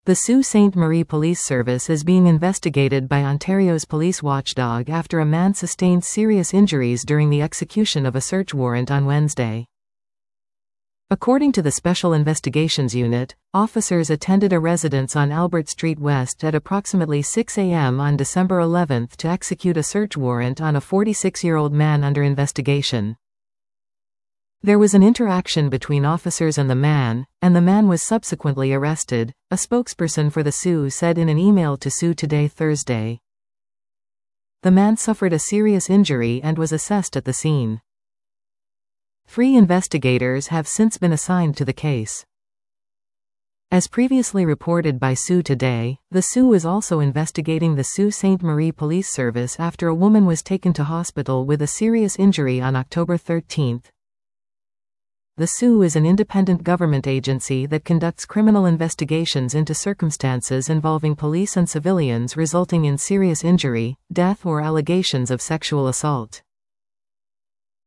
The Sault Ste. Marie Police Service is being investigated by Ontario's police watchdog after a man sustained serious injuries during the execution of a search warrant on Wednesday. According to the Special Investigations Unit, officers attended a residence on Albert Street West at approximately 6 a.m. on December 11 to execute a search warrant on a 46-year-old man under investigation. There was an interaction between officers and the man was subsequently arrested, a spokesperson for the Sault said in an email to Sault Today Thursday. The man suffered a serious injury and was assessed at the scene. 3 investigators have since been assigned to the case. As previously reported by Sault Today, the Sault is also investigating the Sault Ste. Marie Police Service after a woman was taken to hospital with a serious injury on October 13. The Sault is an independent government agency that conducts criminal investigations into circumstances involving police and civilians resulting in serious injury, death or allegations of sexual assault.